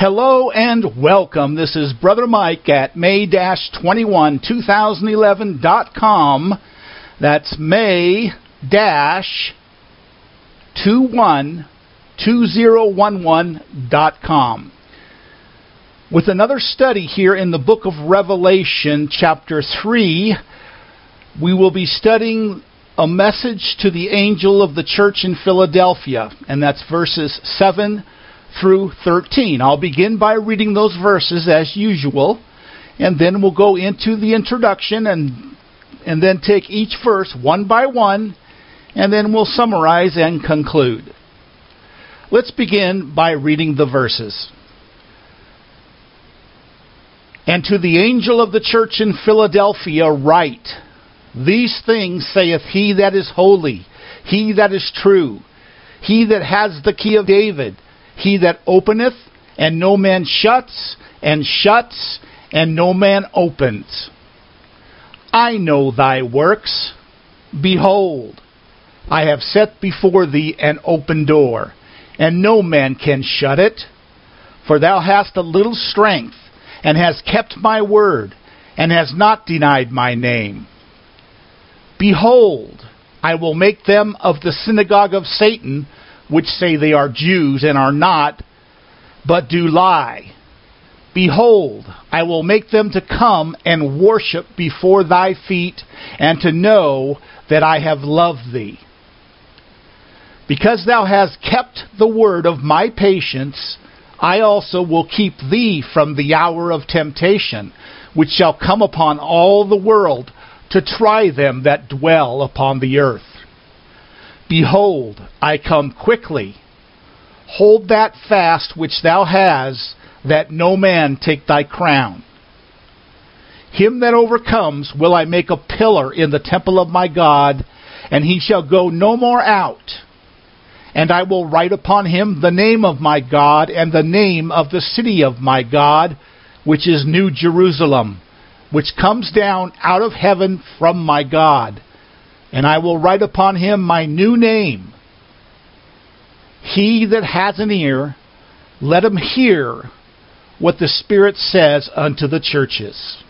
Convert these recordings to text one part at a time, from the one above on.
Hello and welcome. This is Brother Mike at May-21-2011.com. That's May-21-2011.com. With another study here in the book of Revelation, chapter 3, we will be studying a message to the angel of the church in Philadelphia, and that's verses 7 through 13. I'll begin by reading those verses as usual, and then we'll go into the introduction and then take each verse one by one, and then we'll summarize and conclude. Let's begin by reading the verses. And to the angel of the church in Philadelphia write, These things saith he that is holy, he that is true, he that has the key of David, he that openeth, and no man shuts, and shuts, and no man opens. I know thy works. Behold, I have set before thee an open door, and no man can shut it. For thou hast a little strength, and hast kept my word, and hast not denied my name. Behold, I will make them of the synagogue of Satan, which say they are Jews and are not, but do lie. Behold, I will make them to come and worship before thy feet, and to know that I have loved thee. Because thou hast kept the word of my patience, I also will keep thee from the hour of temptation, which shall come upon all the world, to try them that dwell upon the earth. Behold, I come quickly. Hold that fast which thou hast, that no man take thy crown. Him that overcomes will I make a pillar in the temple of my God, and he shall go no more out. And I will write upon him the name of my God, and the name of the city of my God, which is New Jerusalem, which comes down out of heaven from my God. And I will write upon him my new name. He that has an ear, let him hear what the Spirit says unto the churches.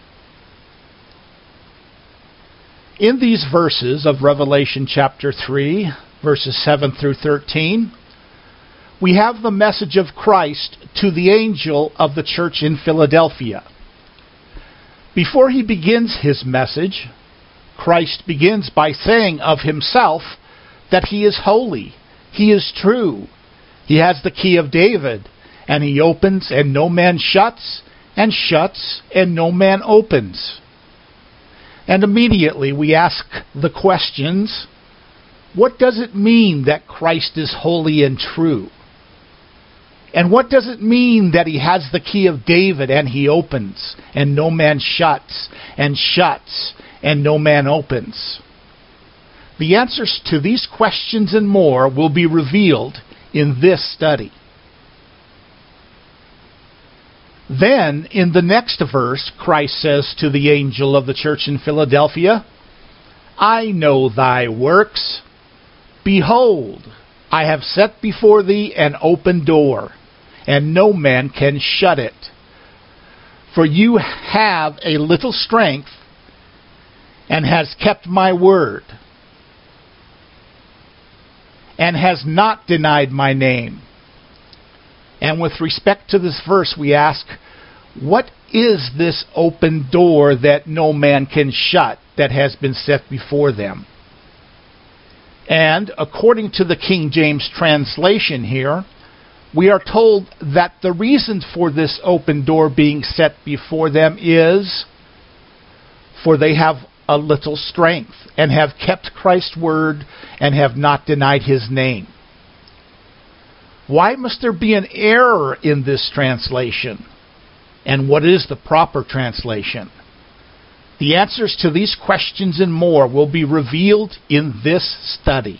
In these verses of Revelation chapter 3, verses 7 through 13, we have the message of Christ to the angel of the church in Philadelphia. Before he begins his message, Christ begins by saying of himself that he is holy, he is true, he has the key of David, and he opens and no man shuts, and shuts and no man opens. And immediately we ask the questions, what does it mean that Christ is holy and true? And what does it mean that he has the key of David and he opens, and no man shuts, and shuts, and no man opens? The answers to these questions and more will be revealed in this study. Then, in the next verse, Christ says to the angel of the church in Philadelphia, I know thy works. Behold, I have set before thee an open door, and no man can shut it. For you have a little strength, and has kept my word, and has not denied my name. And with respect to this verse, we ask, what is this open door that no man can shut that has been set before them? And according to the King James translation here, we are told that the reason for this open door being set before them is, for they have a little strength, and have kept Christ's word, and have not denied his name. Why must there be an error in this translation? And what is the proper translation? The answers to these questions and more will be revealed in this study.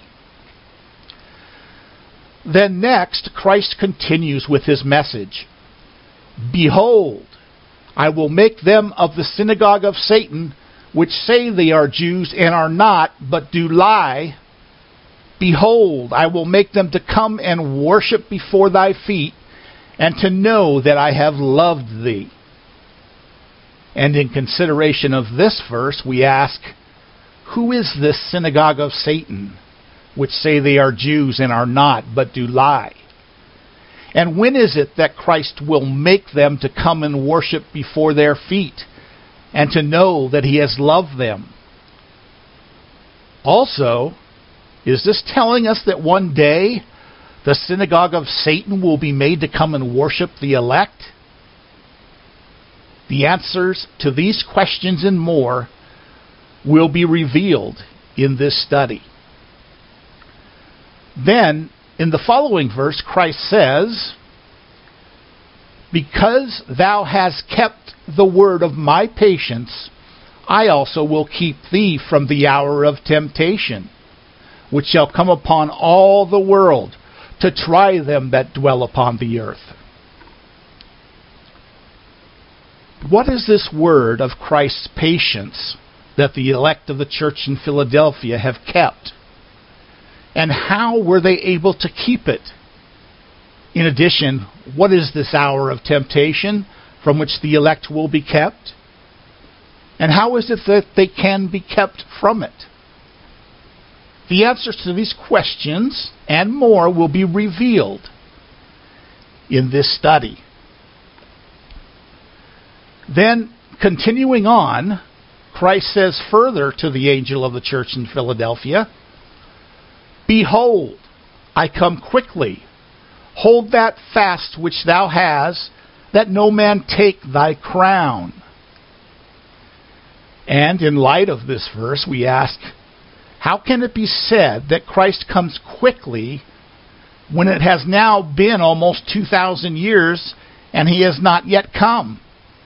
Then next, Christ continues with his message. Behold, I will make them of the synagogue of Satan, which say they are Jews and are not, but do lie. Behold, I will make them to come and worship before thy feet, and to know that I have loved thee. And in consideration of this verse, we ask, who is this synagogue of Satan, which say they are Jews and are not, but do lie? And when is it that Christ will make them to come and worship before their feet, and to know that he has loved them? Also, is this telling us that one day the synagogue of Satan will be made to come and worship the elect? The answers to these questions and more will be revealed in this study. Then, in the following verse, Christ says, because thou hast kept the word of my patience, I also will keep thee from the hour of temptation, which shall come upon all the world, to try them that dwell upon the earth. What is this word of Christ's patience that the elect of the church in Philadelphia have kept? And how were they able to keep it? In addition, what is this hour of temptation from which the elect will be kept? And how is it that they can be kept from it? The answers to these questions and more will be revealed in this study. Then, continuing on, Christ says further to the angel of the church in Philadelphia, behold, I come quickly. Hold that fast which thou hast, that no man take thy crown. And in light of this verse, we ask, how can it be said that Christ comes quickly when it has now been almost 2,000 years and he has not yet come?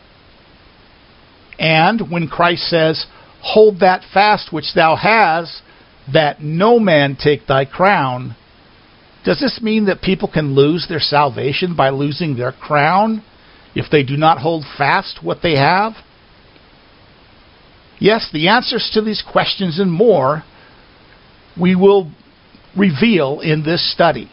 And when Christ says, hold that fast which thou hast, that no man take thy crown, does this mean that people can lose their salvation by losing their crown if they do not hold fast what they have? Yes, the answers to these questions and more we will reveal in this study.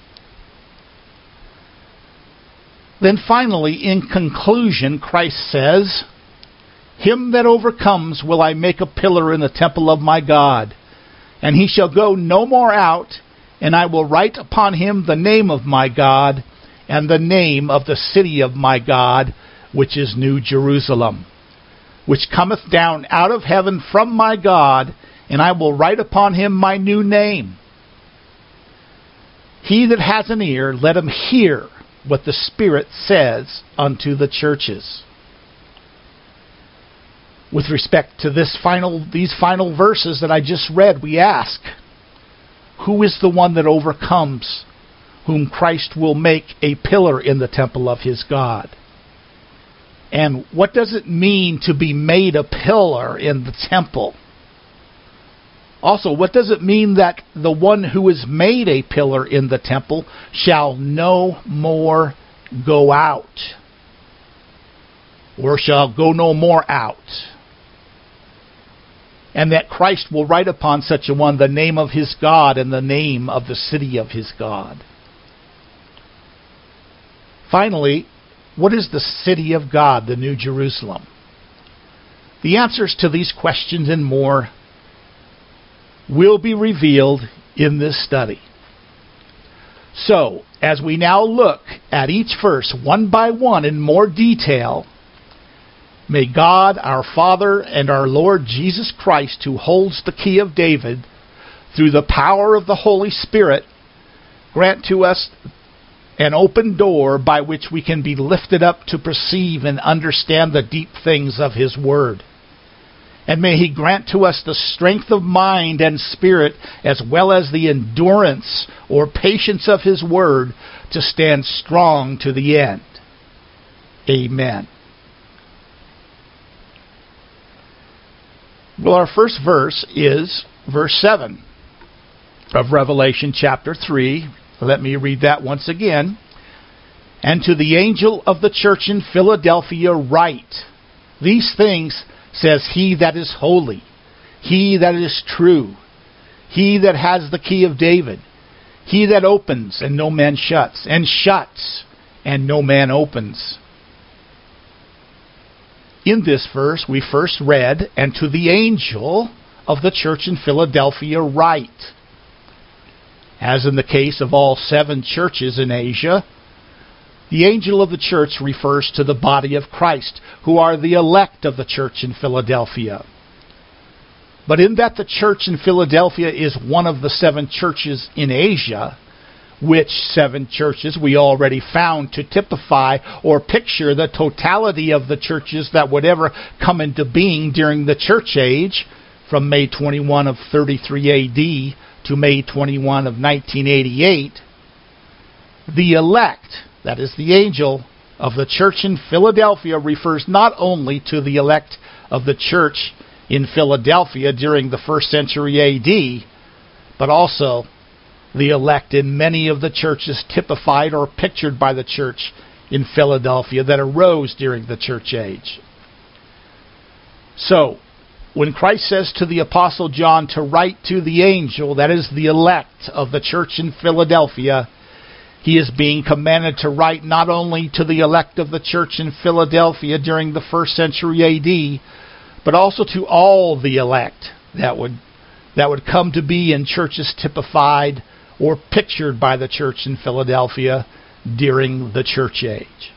Then finally, in conclusion, Christ says, him that overcomes will I make a pillar in the temple of my God, and he shall go no more out, and I will write upon him the name of my God, and the name of the city of my God, which is New Jerusalem, which cometh down out of heaven from my God, and I will write upon him my new name. He that has an ear, let him hear what the Spirit says unto the churches. With respect to these final verses that I just read, we ask, who is the one that overcomes, whom Christ will make a pillar in the temple of his God? And what does it mean to be made a pillar in the temple? Also, what does it mean that the one who is made a pillar in the temple shall no more go out? Or shall go no more out? And that Christ will write upon such a one the name of his God and the name of the city of his God. Finally, what is the city of God, the New Jerusalem? The answers to these questions and more will be revealed in this study. So, as we now look at each verse one by one in more detail, may God, our Father, and our Lord Jesus Christ, who holds the key of David, through the power of the Holy Spirit, grant to us an open door by which we can be lifted up to perceive and understand the deep things of his word. And may he grant to us the strength of mind and spirit, as well as the endurance or patience of his word, to stand strong to the end. Amen. Well, our first verse is verse 7 of Revelation chapter 3. Let me read that once again. And to the angel of the church in Philadelphia write, these things says he that is holy, he that is true, he that has the key of David, he that opens and no man shuts, and shuts, and no man opens. In this verse, we first read, "And to the angel of the church in Philadelphia write." As in the case of all 7 churches in Asia, the angel of the church refers to the body of Christ, who are the elect of the church in Philadelphia. But in that the church in Philadelphia is one of the 7 churches in Asia, which 7 churches we already found to typify or picture the totality of the churches that would ever come into being during the church age, from May 21 of 33 AD to May 21 of 1988, the elect, that is the angel of the church in Philadelphia, refers not only to the elect of the church in Philadelphia during the 1st century AD, but also the elect in many of the churches typified or pictured by the church in Philadelphia that arose during the church age. So, when Christ says to the Apostle John to write to the angel, that is the elect of the church in Philadelphia, he is being commanded to write not only to the elect of the church in Philadelphia during the 1st century AD, but also to all the elect that would come to be in churches typified or pictured by the church in Philadelphia during the church age.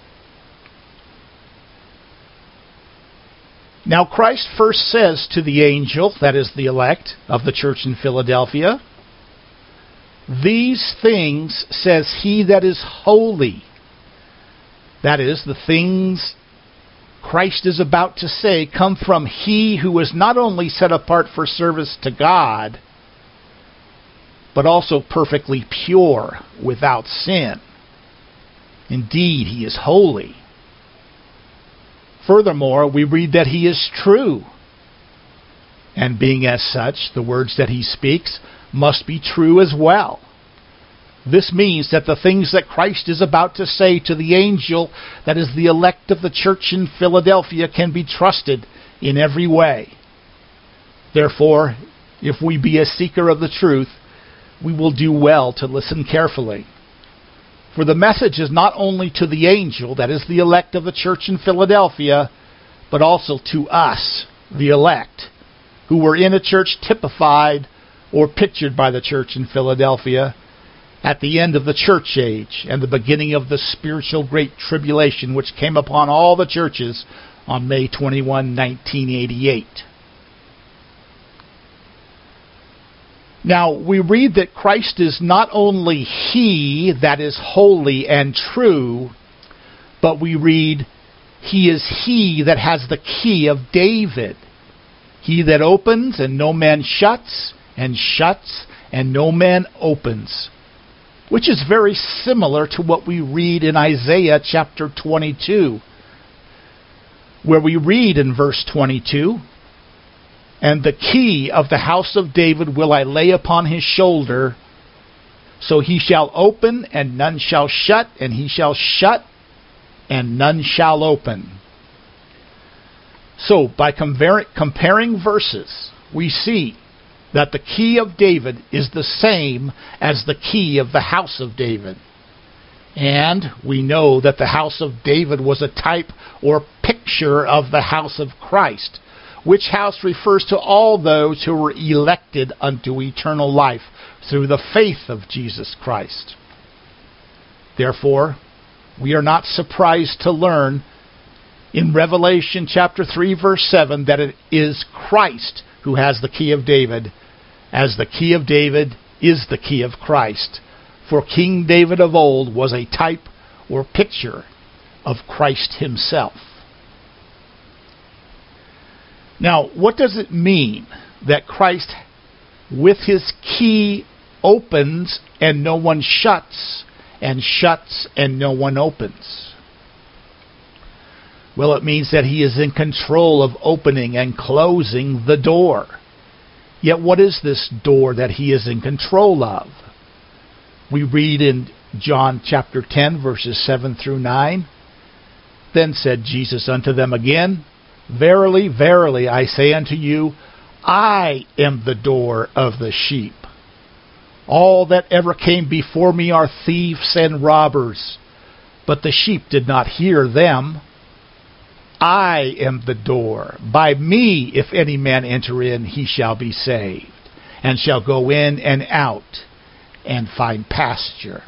Now Christ first says to the angel, that is the elect of the church in Philadelphia, "These things says he that is holy." That is, the things Christ is about to say come from he who is not only set apart for service to God, but also perfectly pure, without sin. Indeed, he is holy. Furthermore, we read that he is true. And being as such, the words that he speaks must be true as well. This means that the things that Christ is about to say to the angel, that is the elect of the church in Philadelphia, can be trusted in every way. Therefore, if we be a seeker of the truth, we will do well to listen carefully. For the message is not only to the angel, that is the elect of the church in Philadelphia, but also to us, the elect, who were in a church typified or pictured by the church in Philadelphia at the end of the church age and the beginning of the spiritual great tribulation which came upon all the churches on May 21, 1988. Now, we read that Christ is not only he that is holy and true, but we read, he is he that has the key of David. He that opens and no man shuts, and shuts and no man opens. Which is very similar to what we read in Isaiah chapter 22, where we read in verse 22, "And the key of the house of David will I lay upon his shoulder, so he shall open, and none shall shut, and he shall shut, and none shall open." So, by comparing verses, we see that the key of David is the same as the key of the house of David. And we know that the house of David was a type or picture of the house of Christ, which house refers to all those who were elected unto eternal life through the faith of Jesus Christ. Therefore, we are not surprised to learn in Revelation chapter 3, verse 7, that it is Christ who has the key of David, as the key of David is the key of Christ. For King David of old was a type or picture of Christ himself. Now, what does it mean that Christ, with his key, opens and no one shuts, and shuts and no one opens? Well, it means that he is in control of opening and closing the door. Yet what is this door that he is in control of? We read in John chapter 10, verses 7 through 9, "Then said Jesus unto them again, Verily, verily, I say unto you, I am the door of the sheep. All that ever came before me are thieves and robbers, but the sheep did not hear them. I am the door. By me, if any man enter in, he shall be saved, and shall go in and out, and find pasture.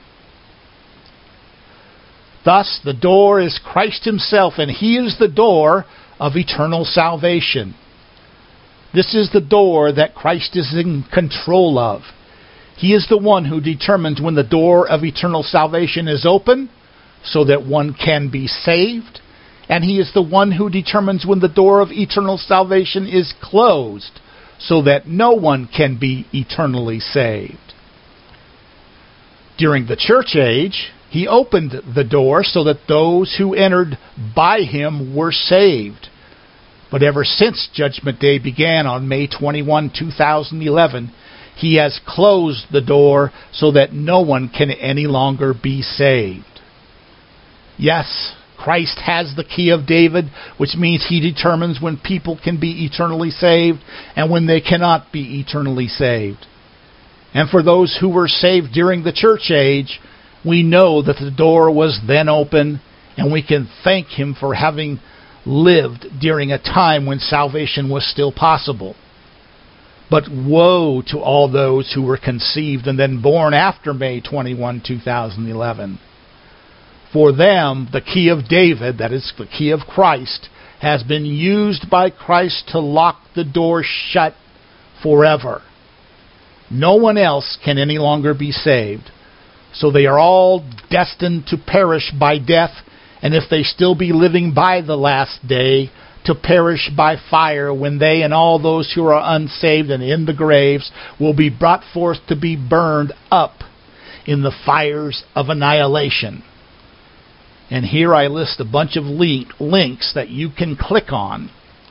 Thus, the door is Christ himself, and he is the door of eternal salvation. This is the door that Christ is in control of. He is the one who determines when the door of eternal salvation is open, so that one can be saved, and he is the one who determines when the door of eternal salvation is closed, so that no one can be eternally saved. During the church age, he opened the door so that those who entered by him were saved. But ever since Judgment Day began on May 21, 2011, he has closed the door so that no one can any longer be saved. Yes, Christ has the key of David, which means he determines when people can be eternally saved and when they cannot be eternally saved. And for those who were saved during the church age, we know that the door was then open, and we can thank him for having lived during a time when salvation was still possible. But woe to all those who were conceived and then born after May 21, 2011. For them, the key of David, that is the key of Christ, has been used by Christ to lock the door shut forever. No one else can any longer be saved. So they are all destined to perish by death, and if they still be living by the last day, to perish by fire, when they and all those who are unsaved and in the graves will be brought forth to be burned up in the fires of annihilation. And here I list a bunch of links that you can click on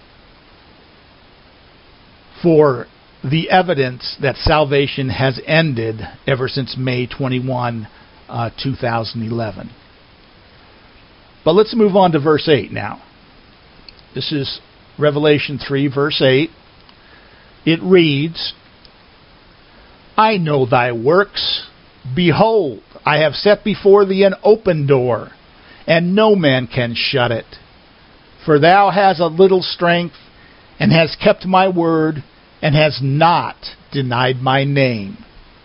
for the evidence that salvation has ended ever since May 21, 2011. But let's move on to verse 8 now. This is Revelation 3, verse 8. It reads, I know thy works. Behold, I have set before thee an open door, and no man can shut it. For thou hast a little strength, and hast kept my word, and has not denied my name.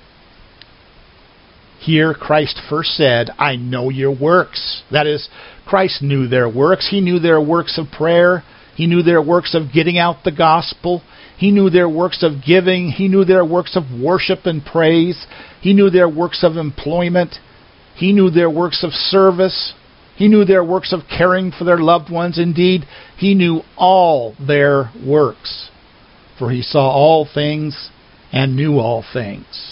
Here Christ first said, I know your works. That is, Christ knew their works. He knew their works of prayer. He knew their works of getting out the gospel. He knew their works of giving. He knew their works of worship and praise. He knew their works of employment. He knew their works of service. He knew their works of caring for their loved ones. Indeed, he knew all their works. For he saw all things and knew all things.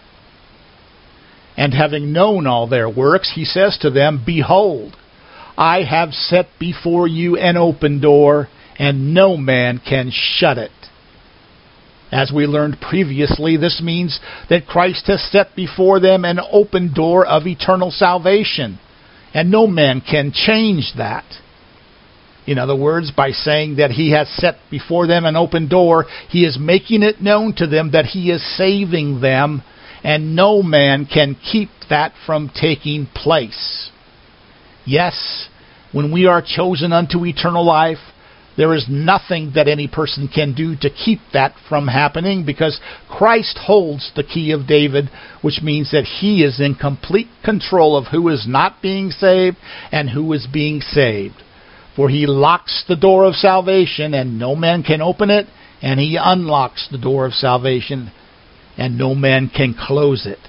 And having known all their works, he says to them, Behold, I have set before you an open door, and no man can shut it. As we learned previously, this means that Christ has set before them an open door of eternal salvation, and no man can change that. In other words, by saying that he has set before them an open door, he is making it known to them that he is saving them, and no man can keep that from taking place. Yes, when we are chosen unto eternal life, there is nothing that any person can do to keep that from happening, because Christ holds the key of David, which means that he is in complete control of who is not being saved and who is being saved. For he locks the door of salvation, and no man can open it, and he unlocks the door of salvation, and no man can close it.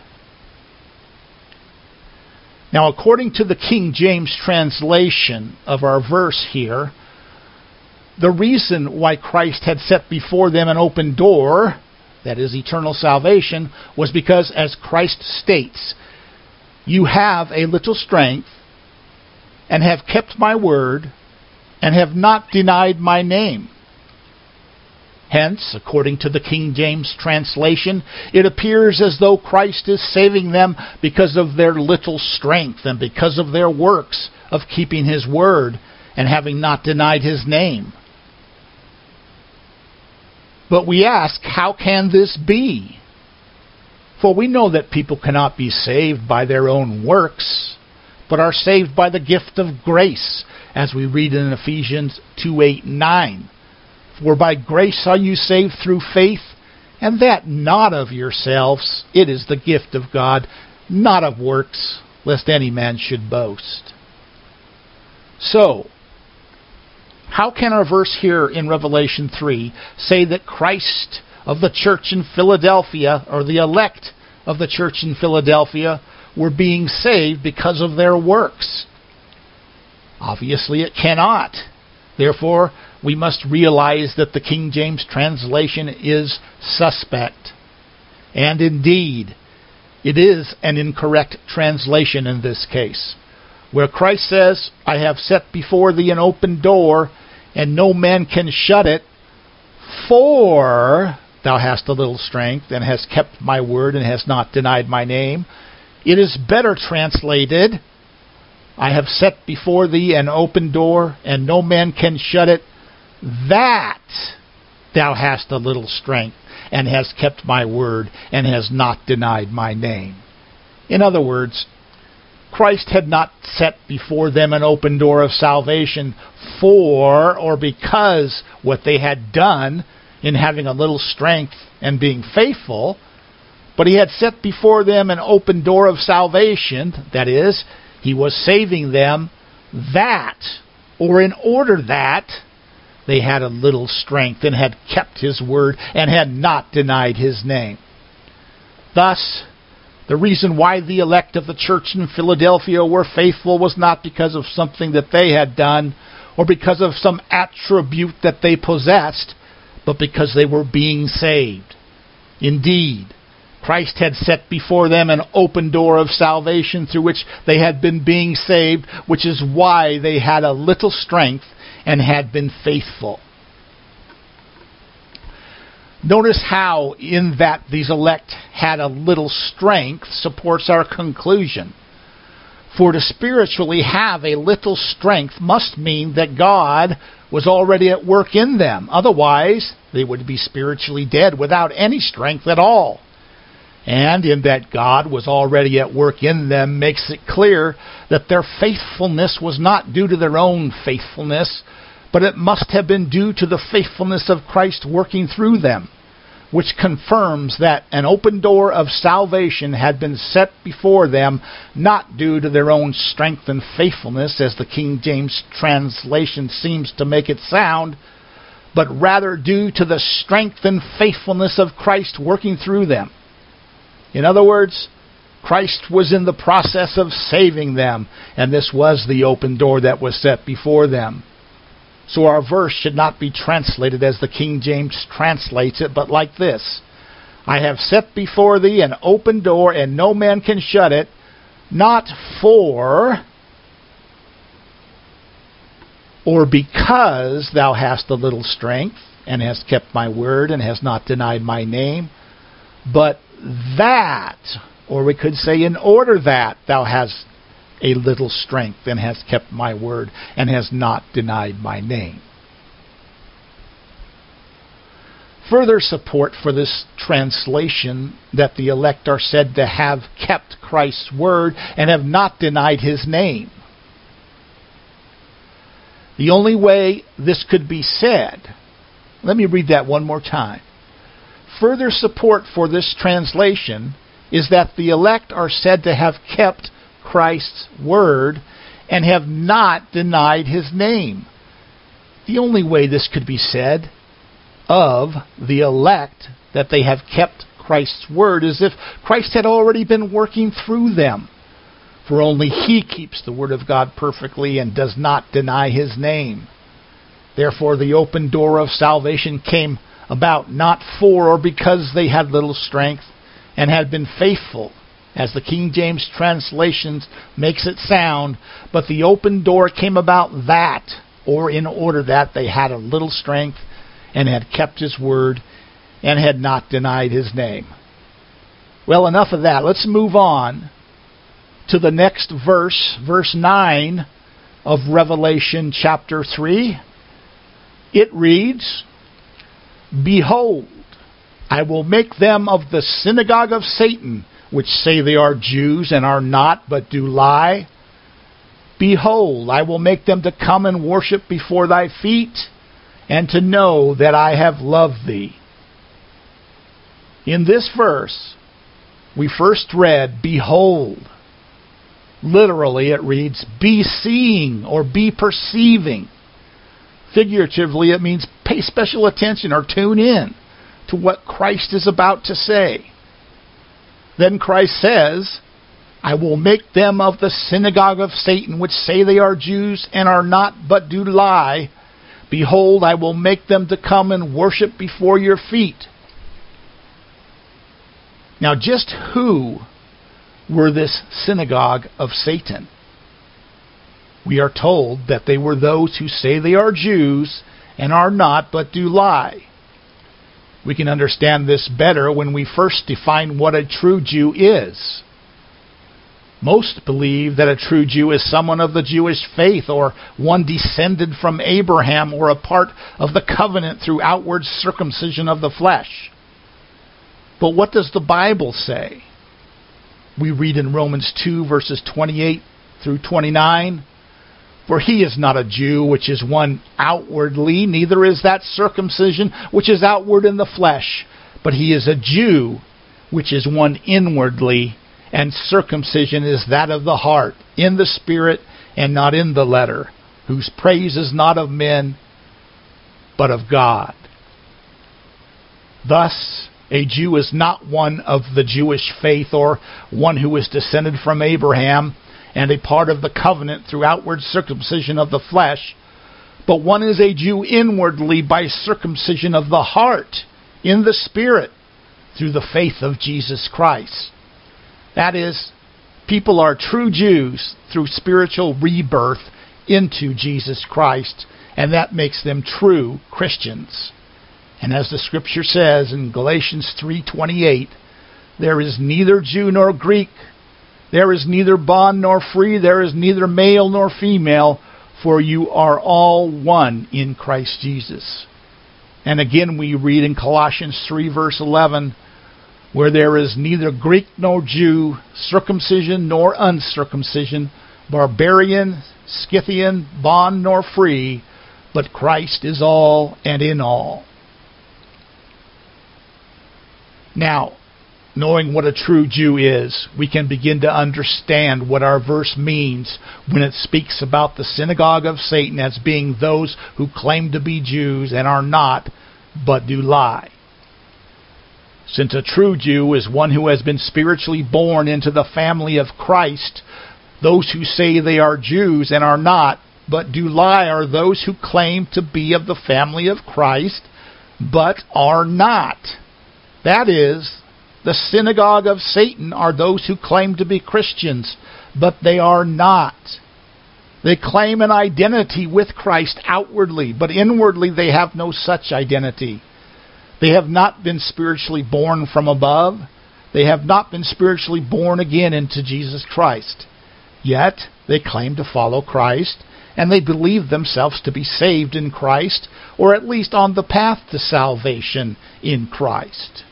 Now, according to the King James translation of our verse here, the reason why Christ had set before them an open door, that is eternal salvation, was because, as Christ states, you have a little strength, and have kept my word, and have not denied my name. Hence, according to the King James translation, it appears as though Christ is saving them because of their little strength and because of their works of keeping his word and having not denied his name. But we ask, how can this be? For we know that people cannot be saved by their own works. but are saved by the gift of grace, as we read in Ephesians 2:8 and 9. For by grace are you saved through faith, and that not of yourselves, it is the gift of God, not of works, lest any man should boast. So, how can our verse here in Revelation 3 say that Christ of the church in Philadelphia, or the elect of the church in Philadelphia, were being saved because of their works? Obviously it cannot. Therefore, we must realize that the King James translation is suspect. And indeed, it is an incorrect translation in this case, where Christ says, I have set before thee an open door, and no man can shut it, for thou hast a little strength, and hast kept my word, and hast not denied my name. It is better translated, I have set before thee an open door, and no man can shut it, that thou hast a little strength, and hast kept my word, and hast not denied my name. In other words, Christ had not set before them an open door of salvation for or because what they had done in having a little strength and being faithful, but he had set before them an open door of salvation, that is, he was saving them that, or in order that, they had a little strength and had kept his word and had not denied his name. Thus, the reason why the elect of the church in Philadelphia were faithful was not because of something that they had done or because of some attribute that they possessed, but because they were being saved. Indeed, Christ had set before them an open door of salvation through which they had been being saved, which is why they had a little strength and had been faithful. Notice how in that these elect had a little strength supports our conclusion. For to spiritually have a little strength must mean that God was already at work in them. Otherwise, they would be spiritually dead without any strength at all. And in that God was already at work in them makes it clear that their faithfulness was not due to their own faithfulness, but it must have been due to the faithfulness of Christ working through them, which confirms that an open door of salvation had been set before them, not due to their own strength and faithfulness, as the King James translation seems to make it sound, but rather due to the strength and faithfulness of Christ working through them. In other words, Christ was in the process of saving them, and this was the open door that was set before them. So our verse should not be translated as the King James translates it, but like this: I have set before thee an open door, and no man can shut it, not for or because thou hast a little strength, and hast kept my word, and hast not denied my name, but that, or we could say in order that thou hast a little strength, and hast kept my word, and hast not denied my name. Further support for this translation that the elect are said to have kept Christ's word and have not denied his name. The only way this could be said, let me read that one more time. Further support for this translation is that the elect are said to have kept Christ's word and have not denied his name. The only way this could be said of the elect, that they have kept Christ's word, is if Christ had already been working through them. For only he keeps the word of God perfectly and does not deny his name. Therefore the open door of salvation came about not for or because they had little strength and had been faithful, as the King James translation makes it sound, but the open door came about that, or in order that they had a little strength and had kept his word and had not denied his name. Well, enough of that. Let's move on to the next verse, verse 9 of Revelation chapter 3. It reads, Behold, I will make them of the synagogue of Satan, which say they are Jews and are not, but do lie. Behold, I will make them to come and worship before thy feet, and to know that I have loved thee. In this verse, we first read, behold. Literally, it reads, be seeing or be perceiving. Figuratively, it means pay special attention or tune in to what Christ is about to say. Then Christ says, I will make them of the synagogue of Satan, which say they are Jews and are not, but do lie. Behold, I will make them to come and worship before your feet. Now, just who were this synagogue of Satan? We are told that they were those who say they are Jews and are not, but do lie. We can understand this better when we first define what a true Jew is. Most believe that a true Jew is someone of the Jewish faith, or one descended from Abraham, or a part of the covenant through outward circumcision of the flesh. But what does the Bible say? We read in Romans 2, verses 28 through 29, for he is not a Jew, which is one outwardly, neither is that circumcision, which is outward in the flesh, but he is a Jew, which is one inwardly, and circumcision is that of the heart, in the spirit, and not in the letter, whose praise is not of men, but of God. Thus, a Jew is not one of the Jewish faith, or one who is descended from Abraham, and a part of the covenant through outward circumcision of the flesh, but one is a Jew inwardly by circumcision of the heart, in the spirit, through the faith of Jesus Christ. That is, people are true Jews through spiritual rebirth into Jesus Christ, and that makes them true Christians. And as the Scripture says in Galatians 3:28, there is neither Jew nor Greek, there is neither bond nor free, there is neither male nor female, for you are all one in Christ Jesus. And again we read in Colossians 3 verse 11, where there is neither Greek nor Jew, circumcision nor uncircumcision, barbarian, Scythian, bond nor free, but Christ is all and in all. Now, knowing what a true Jew is, we can begin to understand what our verse means when it speaks about the synagogue of Satan as being those who claim to be Jews and are not, but do lie. Since a true Jew is one who has been spiritually born into the family of Christ, those who say they are Jews and are not, but do lie, are those who claim to be of the family of Christ, but are not. That is, the synagogue of Satan are those who claim to be Christians, but they are not. They claim an identity with Christ outwardly, but inwardly they have no such identity. They have not been spiritually born from above. They have not been spiritually born again into Jesus Christ. Yet, they claim to follow Christ, and they believe themselves to be saved in Christ, or at least on the path to salvation in Christ.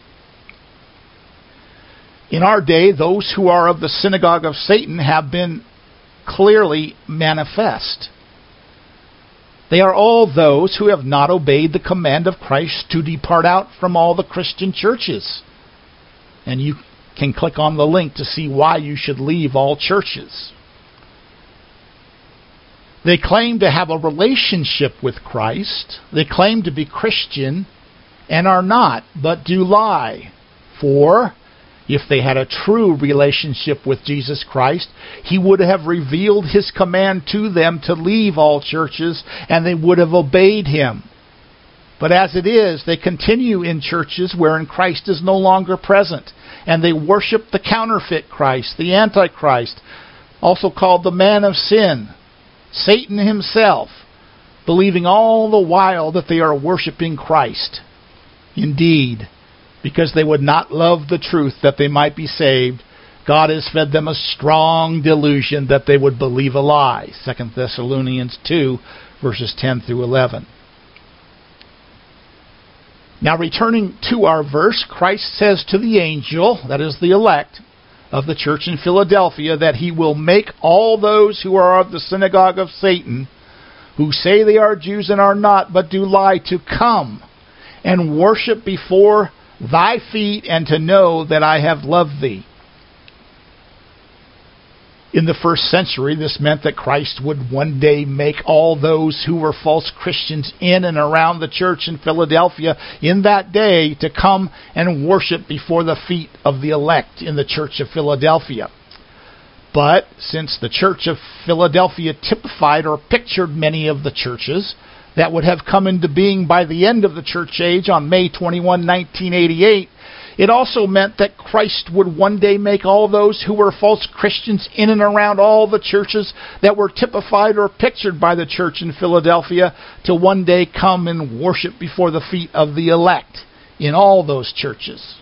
In our day, those who are of the synagogue of Satan have been clearly manifest. They are all those who have not obeyed the command of Christ to depart out from all the Christian churches. And you can click on the link to see why you should leave all churches. They claim to have a relationship with Christ. They claim to be Christian and are not, but do lie. For if they had a true relationship with Jesus Christ, He would have revealed His command to them to leave all churches, and they would have obeyed Him. But as it is, they continue in churches wherein Christ is no longer present, and they worship the counterfeit Christ, the Antichrist, also called the man of sin, Satan himself, believing all the while that they are worshiping Christ. Indeed, because they would not love the truth that they might be saved, God has fed them a strong delusion that they would believe a lie. 2 Thessalonians 2, verses 10 through 11. Now returning to our verse, Christ says to the angel, that is the elect, of the church in Philadelphia, that he will make all those who are of the synagogue of Satan, who say they are Jews and are not, but do lie, to come and worship before thy feet, and to know that I have loved thee. In the first century, this meant that Christ would one day make all those who were false Christians in and around the church in Philadelphia in that day to come and worship before the feet of the elect in the church of Philadelphia. But since the church of Philadelphia typified or pictured many of the churches that would have come into being by the end of the church age on May 21, 1988, it also meant that Christ would one day make all those who were false Christians in and around all the churches that were typified or pictured by the church in Philadelphia to one day come and worship before the feet of the elect in all those churches.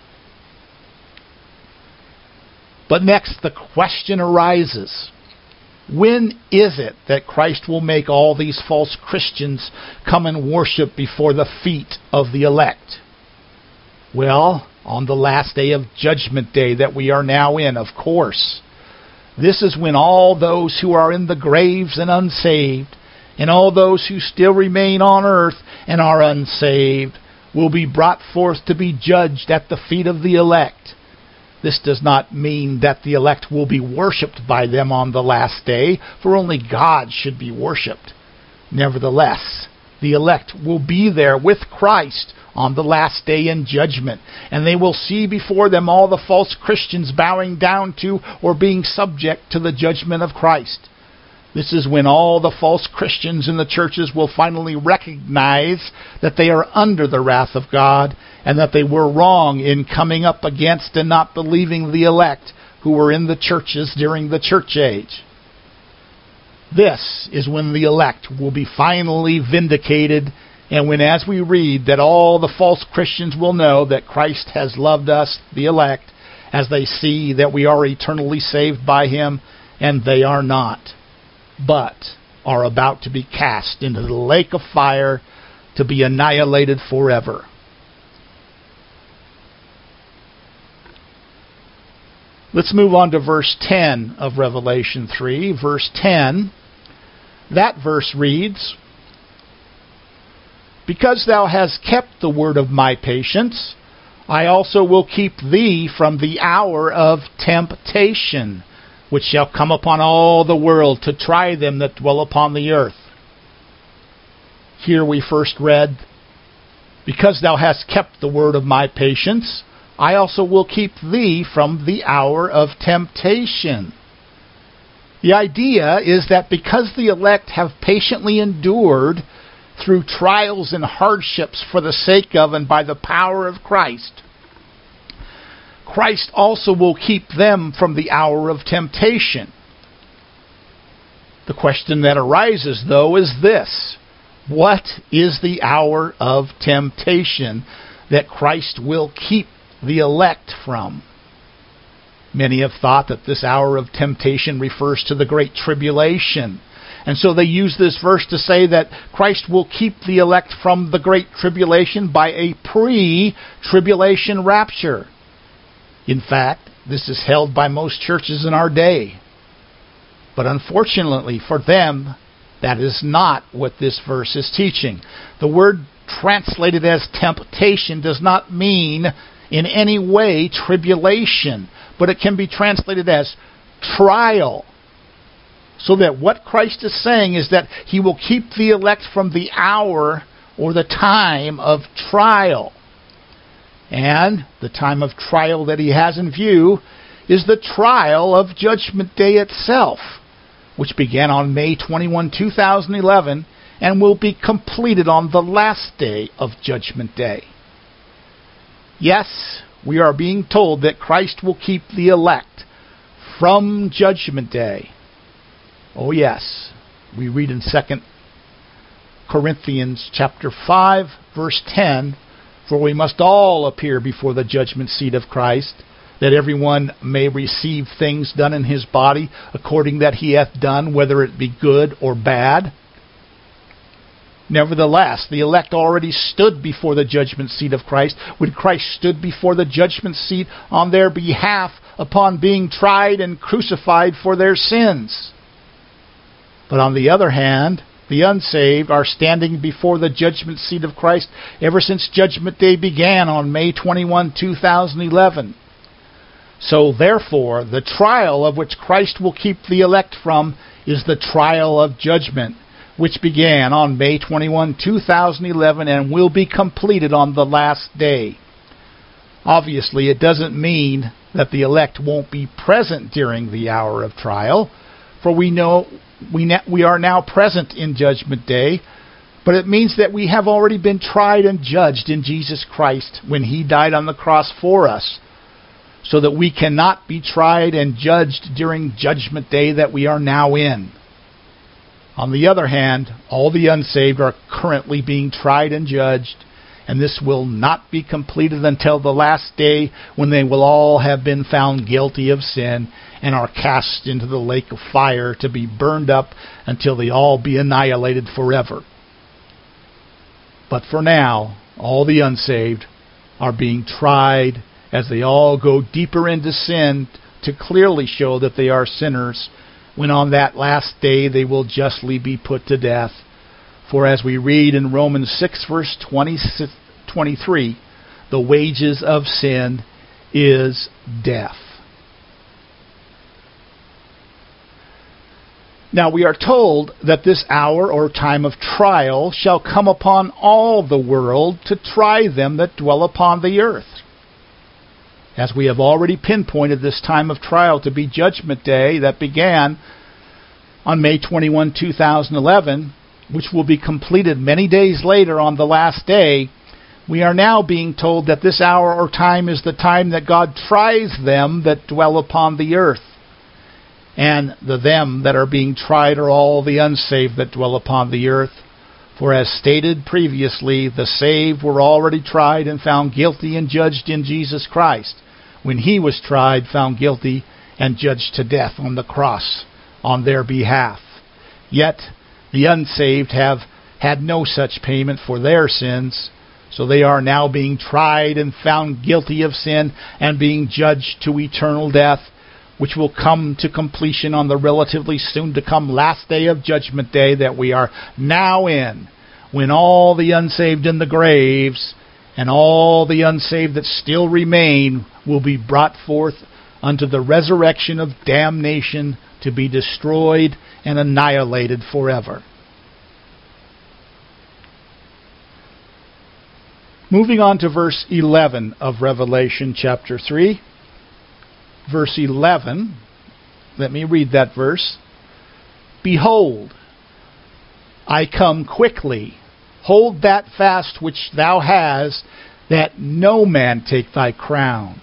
But next, the question arises: when is it that Christ will make all these false Christians come and worship before the feet of the elect? Well, on the last day of Judgment Day that we are now in, of course. This is when all those who are in the graves and unsaved, and all those who still remain on earth and are unsaved, will be brought forth to be judged at the feet of the elect. This does not mean that the elect will be worshipped by them on the last day, for only God should be worshipped. Nevertheless, the elect will be there with Christ on the last day in judgment, and they will see before them all the false Christians bowing down to or being subject to the judgment of Christ. This is when all the false Christians in the churches will finally recognize that they are under the wrath of God, and that they were wrong in coming up against and not believing the elect who were in the churches during the church age. This is when the elect will be finally vindicated, and when, as we read, that all the false Christians will know that Christ has loved us, the elect, as they see that we are eternally saved by Him, and they are not, but are about to be cast into the lake of fire to be annihilated forever. Let's move on to verse 10 of Revelation 3. Verse 10, that verse reads, "Because thou hast kept the word of my patience, I also will keep thee from the hour of temptation, which shall come upon all the world to try them that dwell upon the earth." Here we first read, "Because thou hast kept the word of my patience, I also will keep thee from the hour of temptation." The idea is that because the elect have patiently endured through trials and hardships for the sake of and by the power of Christ, Christ also will keep them from the hour of temptation. The question that arises, though, is this: what is the hour of temptation that Christ will keep the elect from? Many have thought that this hour of temptation refers to the Great Tribulation. And so they use this verse to say that Christ will keep the elect from the Great Tribulation by a pre-tribulation rapture. In fact, this is held by most churches in our day. But unfortunately for them, that is not what this verse is teaching. The word translated as temptation does not mean in any way tribulation, but it can be translated as trial. So that what Christ is saying is that He will keep the elect from the hour or the time of trial. And the time of trial that He has in view is the trial of Judgment Day itself, which began on May 21, 2011, and will be completed on the last day of Judgment Day. Yes, we are being told that Christ will keep the elect from Judgment Day. Oh yes, we read in 2 Corinthians chapter 5, verse 10, "For we must all appear before the judgment seat of Christ, that everyone may receive things done in his body according that he hath done, whether it be good or bad." Nevertheless, the elect already stood before the judgment seat of Christ when Christ stood before the judgment seat on their behalf upon being tried and crucified for their sins. But on the other hand, the unsaved are standing before the judgment seat of Christ ever since Judgment Day began on May 21, 2011. So therefore, the trial of which Christ will keep the elect from is the trial of judgment, which began on May 21, 2011 and will be completed on the last day. Obviously, it doesn't mean that the elect won't be present during the hour of trial, for we know we are now present in Judgment Day, but it means that we have already been tried and judged in Jesus Christ when He died on the cross for us, so that we cannot be tried and judged during Judgment Day that we are now in. On the other hand, all the unsaved are currently being tried and judged, and this will not be completed until the last day, when they will all have been found guilty of sin and are cast into the lake of fire to be burned up until they all be annihilated forever. But for now, all the unsaved are being tried as they all go deeper into sin to clearly show that they are sinners, when on that last day they will justly be put to death. For as we read in Romans 6 verse 23, the wages of sin is death. Now we are told that this hour or time of trial shall come upon all the world to try them that dwell upon the earth. As we have already pinpointed this time of trial to be Judgment Day that began on May 21, 2011, which will be completed many days later on the last day, we are now being told that this hour or time is the time that God tries them that dwell upon the earth. And the them that are being tried are all the unsaved that dwell upon the earth. For as stated previously, the saved were already tried and found guilty and judged in Jesus Christ, when He was tried, found guilty, and judged to death on the cross on their behalf. Yet the unsaved have had no such payment for their sins, so they are now being tried and found guilty of sin and being judged to eternal death, which will come to completion on the relatively soon-to-come last day of Judgment Day that we are now in, when all the unsaved in the graves and all the unsaved that still remain will be brought forth unto the resurrection of damnation to be destroyed and annihilated forever. Moving on to verse 11 of Revelation chapter 3. Verse 11, let me read that verse. Behold, I come quickly. Hold that fast which thou hast, that no man take thy crown.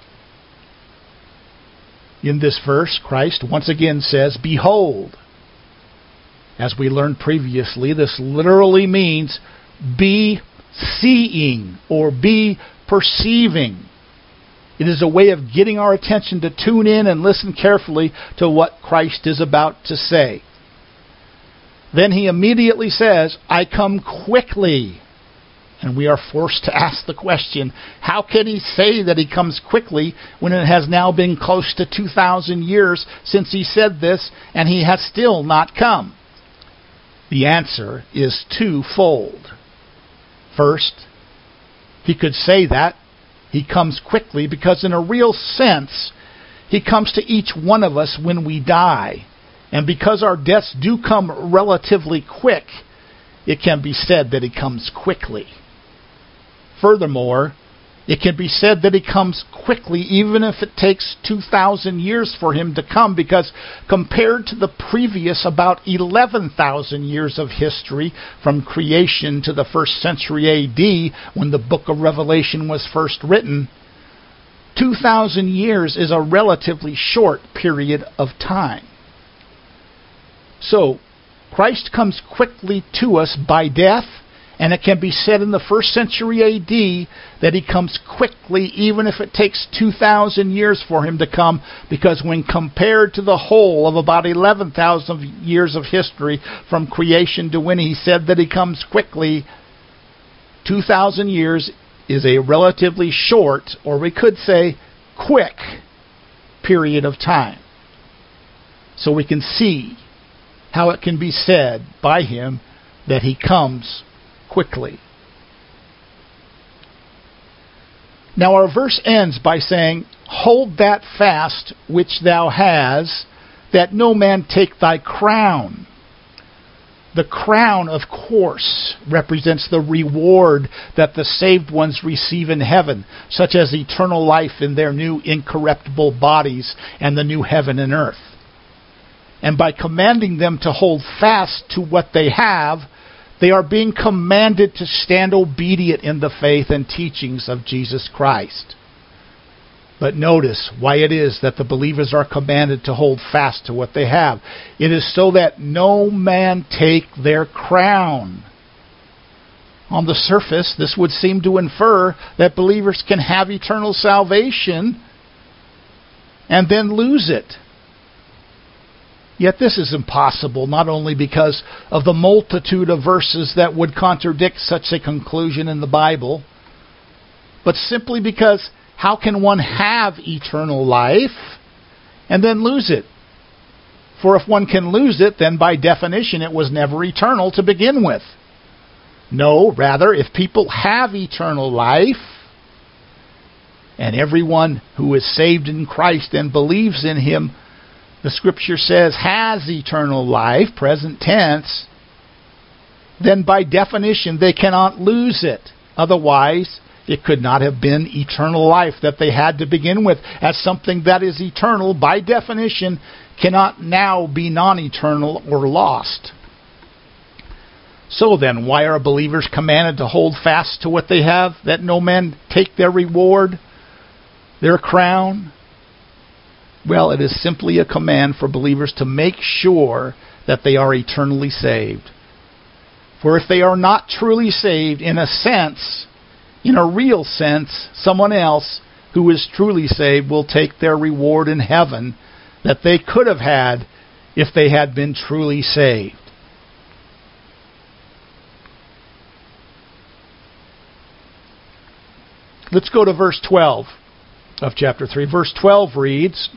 In this verse, Christ once again says, behold. As we learned previously, this literally means be seeing or be perceiving. It is a way of getting our attention to tune in and listen carefully to what Christ is about to say. Then He immediately says, I come quickly. And we are forced to ask the question, how can He say that He comes quickly when it has now been close to 2,000 years since He said this and He has still not come? The answer is twofold. First, He could say that He comes quickly because in a real sense, He comes to each one of us when we die. And because our deaths do come relatively quick, it can be said that He comes quickly. Furthermore, it can be said that He comes quickly even if it takes 2,000 years for Him to come, because compared to the previous about 11,000 years of history from creation to the 1st century A.D. when the book of Revelation was first written, 2,000 years is a relatively short period of time. So, Christ comes quickly to us by death And it can be said in the 1st century A.D. that he comes quickly, even if it takes 2,000 years for him to come, because when compared to the whole of about 11,000 years of history from creation to when he said that he comes quickly, 2,000 years is a relatively short, or we could say quick, period of time. So we can see how it can be said by him that he comes quickly. Now our verse ends by saying, "Hold that fast which thou hast, that no man take thy crown." The crown, of course, represents the reward that the saved ones receive in heaven, such as eternal life in their new incorruptible bodies and the new heaven and earth. And by commanding them to hold fast to what they have, they are being commanded to stand obedient in the faith and teachings of Jesus Christ. But notice why it is that the believers are commanded to hold fast to what they have. It is so that no man take their crown. On the surface, this would seem to infer that believers can have eternal salvation and then lose it. Yet this is impossible, not only because of the multitude of verses that would contradict such a conclusion in the Bible, but simply because how can one have eternal life and then lose it? For if one can lose it, then by definition it was never eternal to begin with. No, rather, if people have eternal life, and everyone who is saved in Christ and believes in Him, the Scripture says, has eternal life, present tense, then by definition they cannot lose it. Otherwise, it could not have been eternal life that they had to begin with, as something that is eternal, by definition, cannot now be non-eternal or lost. So then, why are believers commanded to hold fast to what they have, that no man take their reward, their crown? Well, it is simply a command for believers to make sure that they are eternally saved. For if they are not truly saved, in a sense, in a real sense, someone else who is truly saved will take their reward in heaven that they could have had if they had been truly saved. Let's go to verse 12 of chapter 3. Verse 12 reads,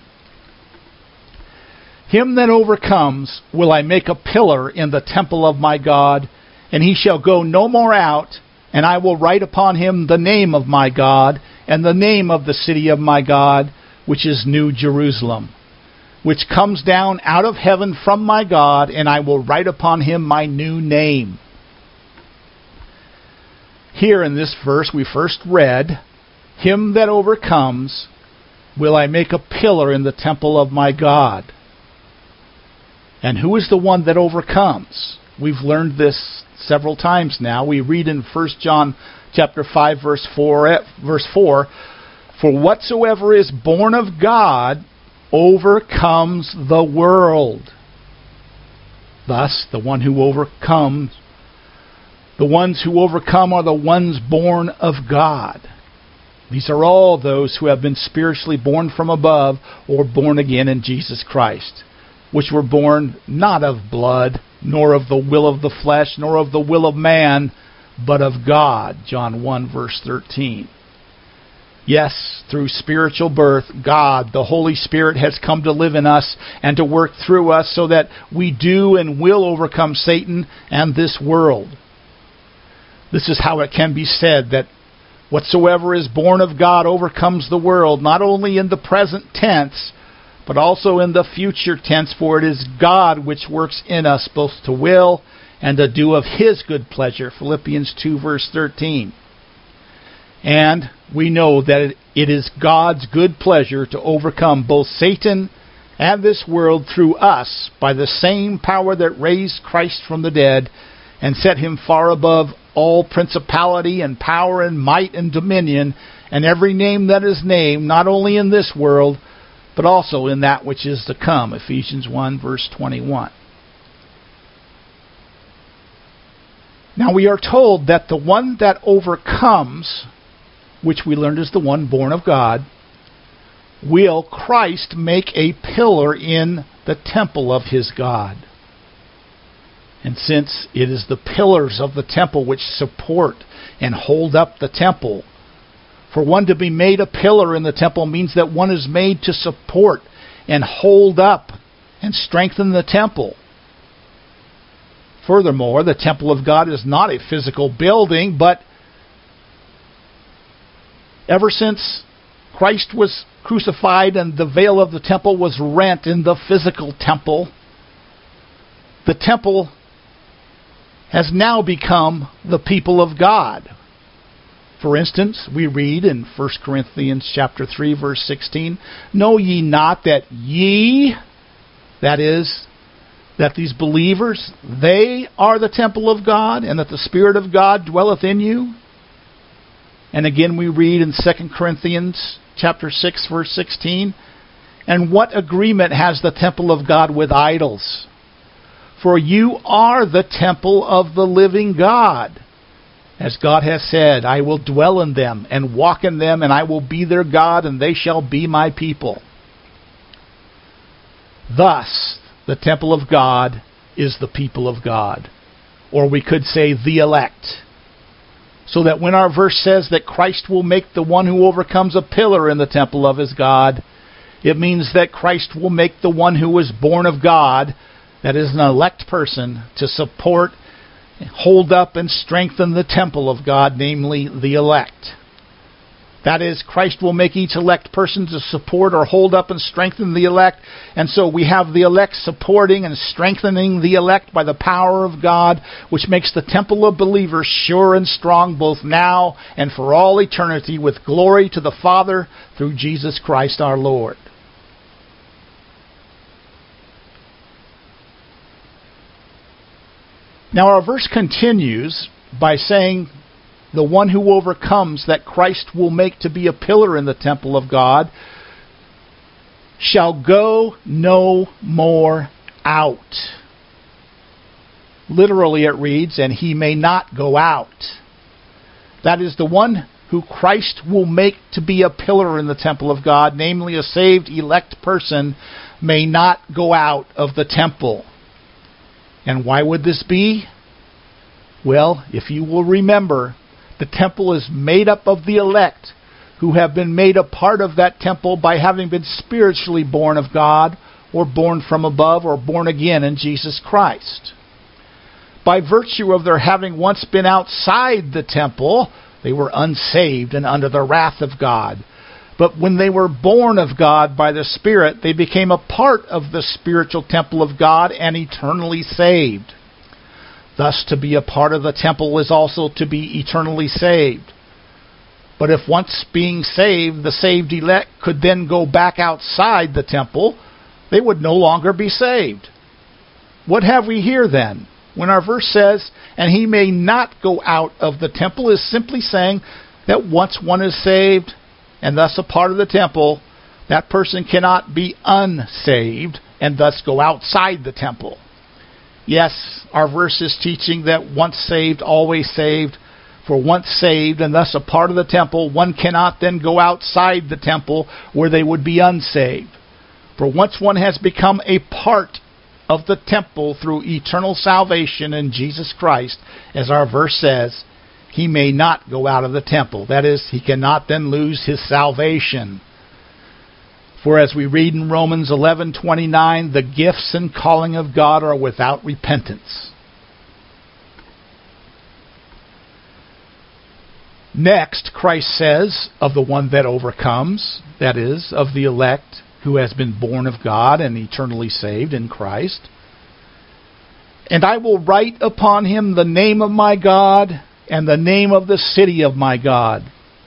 "Him that overcomes will I make a pillar in the temple of my God, and he shall go no more out, and I will write upon him the name of my God, and the name of the city of my God, which is New Jerusalem, which comes down out of heaven from my God, and I will write upon him my new name." Here in this verse we first read, "Him that overcomes will I make a pillar in the temple of my God." And who is the one that overcomes? We've learned this several times now. We read in 1 John chapter 5 verse 4, "For whatsoever is born of God overcomes the world." Thus, the one who overcomes, the ones who overcome are the ones born of God. These are all those who have been spiritually born from above, or born again in Jesus Christ, which were born not of blood, nor of the will of the flesh, nor of the will of man, but of God. John 1 verse 13. Yes, through spiritual birth, God, the Holy Spirit, has come to live in us and to work through us so that we do and will overcome Satan and this world. This is how it can be said that whatsoever is born of God overcomes the world, not only in the present tense, but also in the future tense, for it is God which works in us both to will and to do of His good pleasure. Philippians 2 verse 13. And we know that it is God's good pleasure to overcome both Satan and this world through us by the same power that raised Christ from the dead and set Him far above all principality and power and might and dominion and every name that is named, not only in this world, but also in that which is to come. Ephesians 1 verse 21. Now we are told that the one that overcomes, which we learned is the one born of God, will Christ make a pillar in the temple of his God. And since it is the pillars of the temple which support and hold up the temple, for one to be made a pillar in the temple means that one is made to support and hold up and strengthen the temple. Furthermore, the temple of God is not a physical building, but ever since Christ was crucified and the veil of the temple was rent in the physical temple, the temple has now become the people of God. For instance, we read in 1 Corinthians chapter 3, verse 16, "Know ye not that ye," that is, that these believers, they are the temple of God, and that the Spirit of God dwelleth in you? And again we read in 2 Corinthians chapter 6, verse 16, "And what agreement has the temple of God with idols? For you are the temple of the living God. As God has said, I will dwell in them and walk in them, and I will be their God, and they shall be my people." Thus, the temple of God is the people of God. Or we could say the elect. So that when our verse says that Christ will make the one who overcomes a pillar in the temple of his God, it means that Christ will make the one who was born of God, that is an elect person, to support, hold up, and strengthen the temple of God, namely the elect. That is, Christ will make each elect person to support or hold up and strengthen the elect. And so we have the elect supporting and strengthening the elect by the power of God, which makes the temple of believers sure and strong both now and for all eternity, with glory to the Father through Jesus Christ our Lord. Now our verse continues by saying, the one who overcomes that Christ will make to be a pillar in the temple of God shall go no more out. Literally it reads, and he may not go out. That is, the one who Christ will make to be a pillar in the temple of God, namely a saved elect person, may not go out of the temple. And why would this be? Well, if you will remember, the temple is made up of the elect who have been made a part of that temple by having been spiritually born of God, or born from above, or born again in Jesus Christ. By virtue of their having once been outside the temple, they were unsaved and under the wrath of God. But when they were born of God by the Spirit, they became a part of the spiritual temple of God and eternally saved. Thus, to be a part of the temple is also to be eternally saved. But if once being saved, the saved elect could then go back outside the temple, they would no longer be saved. What have we here then? When our verse says, and he may not go out of the temple, is simply saying that once one is saved, and thus a part of the temple, that person cannot be unsaved, and thus go outside the temple. Yes, our verse is teaching that once saved, always saved. For once saved, and thus a part of the temple, one cannot then go outside the temple where they would be unsaved. For once one has become a part of the temple through eternal salvation in Jesus Christ, as our verse says, he may not go out of the temple. That is, he cannot then lose his salvation. For as we read in Romans 11:29, the gifts and calling of God are without repentance. Next, Christ says of the one that overcomes, that is, of the elect who has been born of God and eternally saved in Christ, and I will write upon him the name of my God and the name of the city of my God.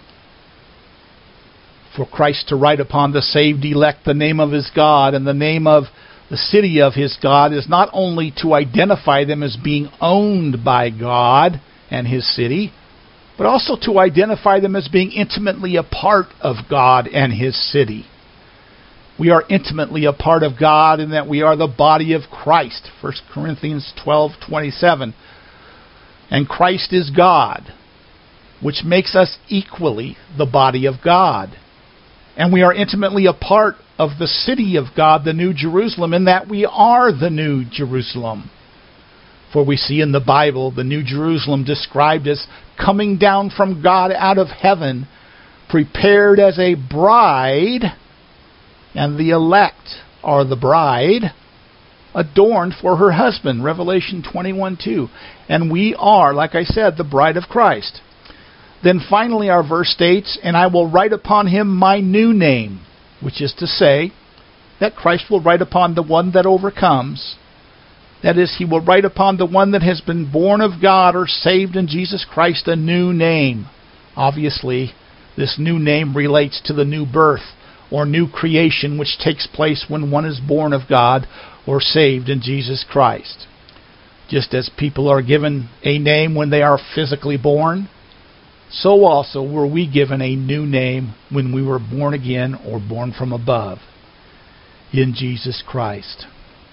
For Christ to write upon the saved elect the name of his God and the name of the city of his God is not only to identify them as being owned by God and his city, but also to identify them as being intimately a part of God and his city. We are intimately a part of God in that we are the body of Christ. 1 Corinthians 12:27. And Christ is God, which makes us equally the body of God. And we are intimately a part of the city of God, the New Jerusalem, in that we are the New Jerusalem. For we see in the Bible the New Jerusalem described as coming down from God out of heaven, prepared as a bride, and the elect are the bride, adorned for her husband, Revelation 21:2. And we are, like I said, the bride of Christ. Then finally our verse states, and I will write upon him my new name, which is to say that Christ will write upon the one that overcomes. That is, he will write upon the one that has been born of God or saved in Jesus Christ a new name. Obviously, this new name relates to the new birth or new creation which takes place when one is born of God or saved in Jesus Christ. Just as people are given a name when they are physically born, so also were we given a new name when we were born again or born from above in Jesus Christ.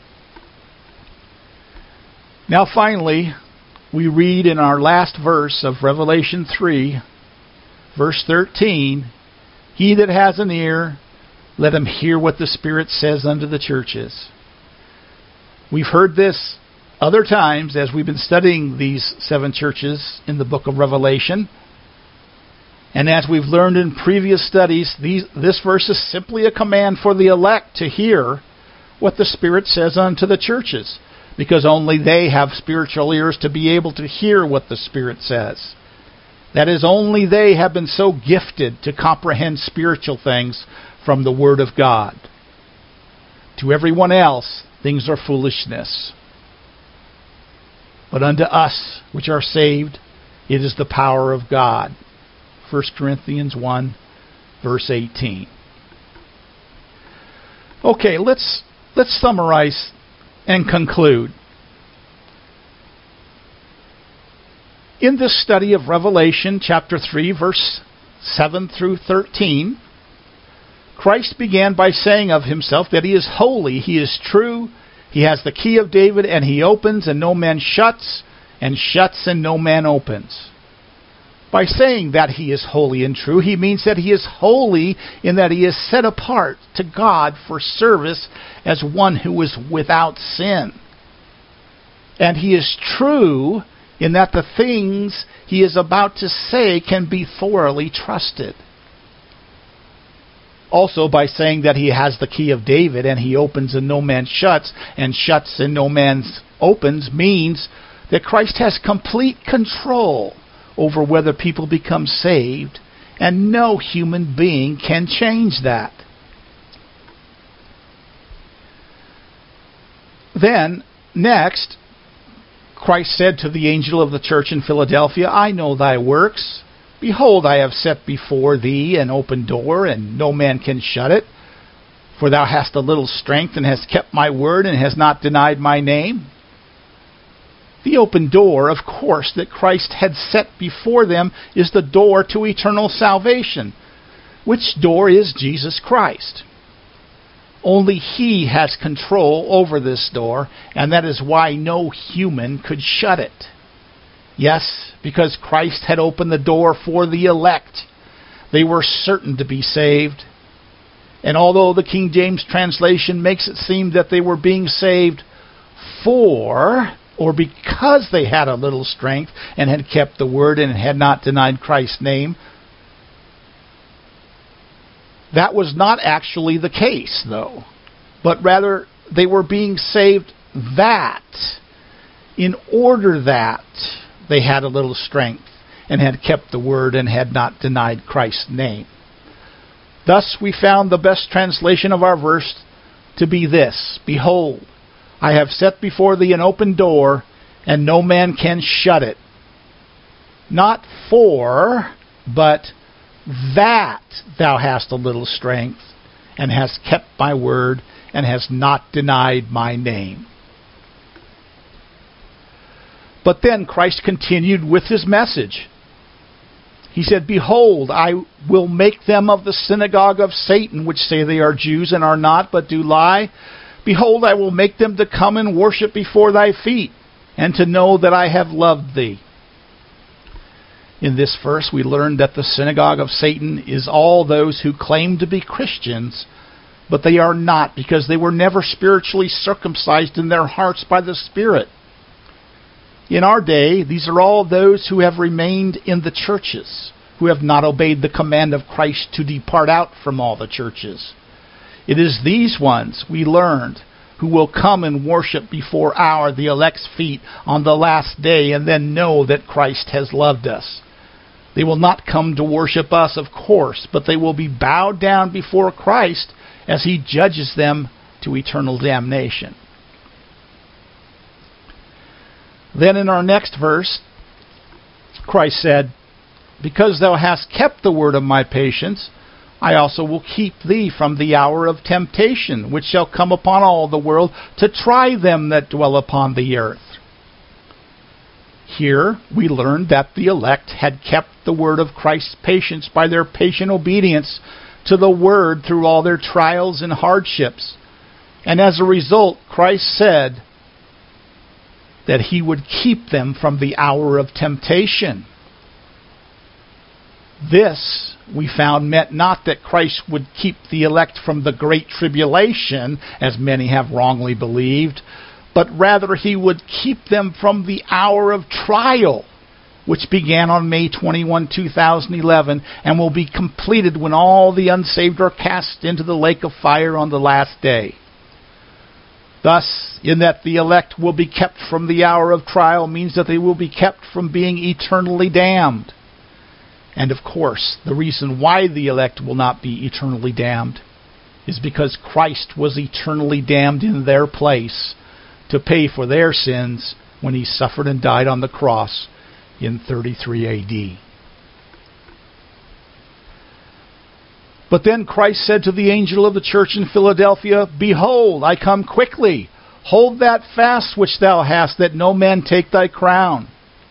Now finally, we read in our last verse of Revelation 3, verse 13, he that has an ear, let him hear what the Spirit says unto the churches. We've heard this other times as we've been studying these 7 churches in the book of Revelation. And as we've learned in previous studies, this verse is simply a command for the elect to hear what the Spirit says unto the churches, because only they have spiritual ears to be able to hear what the Spirit says. That is, only they have been so gifted to comprehend spiritual things from the Word of God. To everyone else, things are foolishness. But unto us, which are saved, it is the power of God. 1 Corinthians 1, verse 18. Okay, let's summarize and conclude. In this study of Revelation chapter 3, verse 7 through 13, Christ began by saying of himself that he is holy, he is true, he has the key of David, and he opens and no man shuts, and shuts and no man opens. By saying that he is holy and true, he means that he is holy in that he is set apart to God for service as one who is without sin. And he is true in that the things he is about to say can be thoroughly trusted. Also, by saying that he has the key of David and he opens and no man shuts, and shuts and no man opens, means that Christ has complete control over whether people become saved, and no human being can change that. Then, next, Christ said to the angel of the church in Philadelphia, I know thy works. Behold, I have set before thee an open door, and no man can shut it. For thou hast a little strength, and hast kept my word, and hast not denied my name. The open door, of course, that Christ had set before them is the door to eternal salvation, which door is Jesus Christ. Only He has control over this door, and that is why no human could shut it. Yes, because Christ had opened the door for the elect. They were certain to be saved. And although the King James translation makes it seem that they were being saved for, or because they had a little strength and had kept the word and had not denied Christ's name, that was not actually the case, though. But rather, they were being saved that, in order that they had a little strength and had kept the word and had not denied Christ's name. Thus we found the best translation of our verse to be this: Behold, I have set before thee an open door, and no man can shut it. Not for, but that thou hast a little strength, and hast kept my word, and hast not denied my name. But then Christ continued with his message. He said, Behold, I will make them of the synagogue of Satan, which say they are Jews and are not, but do lie. Behold, I will make them to come and worship before thy feet, and to know that I have loved thee. In this verse, we learn that the synagogue of Satan is all those who claim to be Christians, but they are not, because they were never spiritually circumcised in their hearts by the Spirit. In our day, these are all those who have remained in the churches, who have not obeyed the command of Christ to depart out from all the churches. It is these ones, we learned, who will come and worship before the elect's feet on the last day, and then know that Christ has loved us. They will not come to worship us, of course, but they will be bowed down before Christ as He judges them to eternal damnation. Then in our next verse, Christ said, "Because thou hast kept the word of my patience, I also will keep thee from the hour of temptation, which shall come upon all the world, to try them that dwell upon the earth." Here we learn that the elect had kept the word of Christ's patience by their patient obedience to the word through all their trials and hardships. And as a result, Christ said that He would keep them from the hour of temptation. This, we found, meant not that Christ would keep the elect from the great tribulation, as many have wrongly believed, but rather He would keep them from the hour of trial, which began on May 21, 2011, and will be completed when all the unsaved are cast into the lake of fire on the last day. Thus, in that the elect will be kept from the hour of trial means that they will be kept from being eternally damned. And of course, the reason why the elect will not be eternally damned is because Christ was eternally damned in their place to pay for their sins when He suffered and died on the cross in 33 AD. But then Christ said to the angel of the church in Philadelphia, "Behold, I come quickly. Hold that fast which thou hast, that no man take thy crown."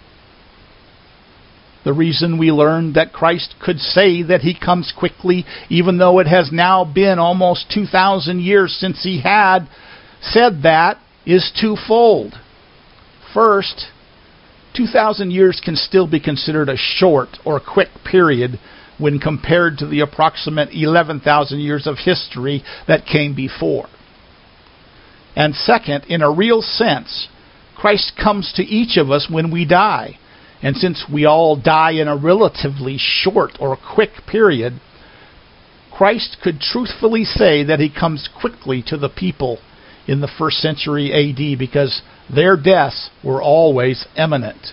The reason we learned that Christ could say that He comes quickly, even though it has now been almost 2,000 years since He had said that, is twofold. First, 2,000 years can still be considered a short or quick period when compared to the approximate 11,000 years of history that came before. And second, in a real sense, Christ comes to each of us when we die. And since we all die in a relatively short or quick period, Christ could truthfully say that He comes quickly to the people in the 1st century AD because their deaths were always imminent.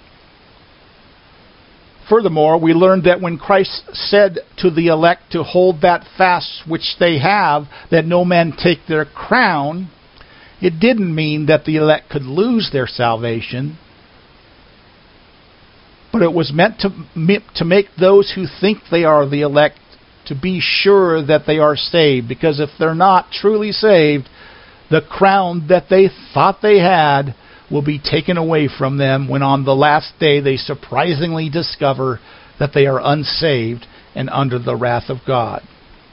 Furthermore, we learned that when Christ said to the elect to hold that fast which they have, that no man take their crown, it didn't mean that the elect could lose their salvation, but it was meant to make those who think they are the elect to be sure that they are saved, because if they're not truly saved, the crown that they thought they had will be taken away from them when on the last day they surprisingly discover that they are unsaved and under the wrath of God.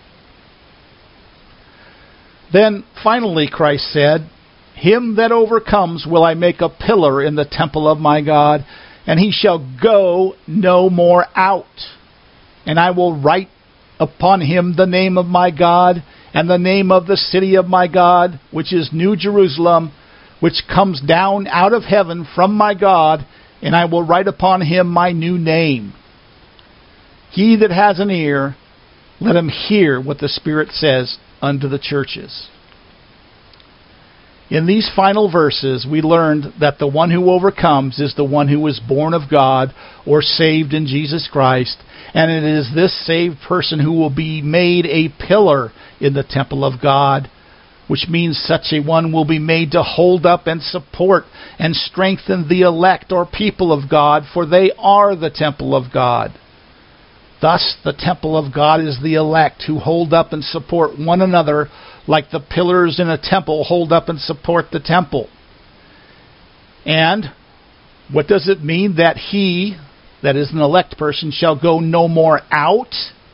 Then finally Christ said, "Him that overcomes will I make a pillar in the temple of my God, and he shall go no more out. And I will write upon him the name of my God, and the name of the city of my God, which is New Jerusalem, which comes down out of heaven from my God, and I will write upon him my new name. He that has an ear, let him hear what the Spirit says unto the churches." In these final verses, we learned that the one who overcomes is the one who is born of God or saved in Jesus Christ, and it is this saved person who will be made a pillar in the temple of God, which means such a one will be made to hold up and support and strengthen the elect or people of God, for they are the temple of God. Thus, the temple of God is the elect who hold up and support one another like the pillars in a temple hold up and support the temple. And what does it mean that he, that is an elect person, shall go no more out?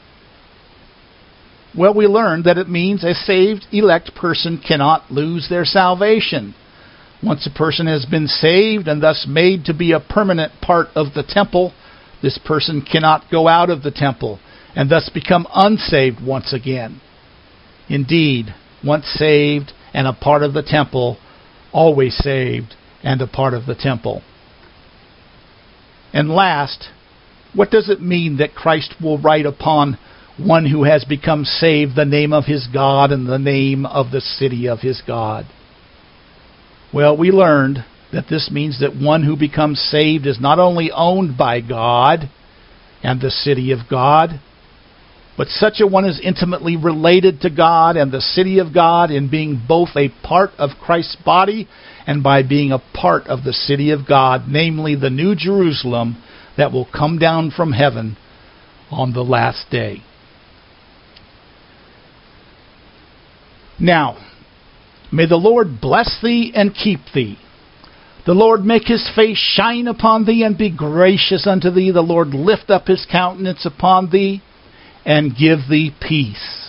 Well, we learned that it means a saved elect person cannot lose their salvation. Once a person has been saved and thus made to be a permanent part of the temple, This person cannot go out of the temple and thus become unsaved once again. Indeed, once saved and a part of the temple, always saved and a part of the temple. And last, what does it mean that Christ will write upon one who has become saved the name of his God and the name of the city of his God? Well, we learned that this means that one who becomes saved is not only owned by God and the city of God, but such a one is intimately related to God and the city of God in being both a part of Christ's body and by being a part of the city of God, namely the New Jerusalem that will come down from heaven on the last day. Now, may the Lord bless thee and keep thee. The Lord make his face shine upon thee and be gracious unto thee. The Lord lift up his countenance upon thee and give thee peace.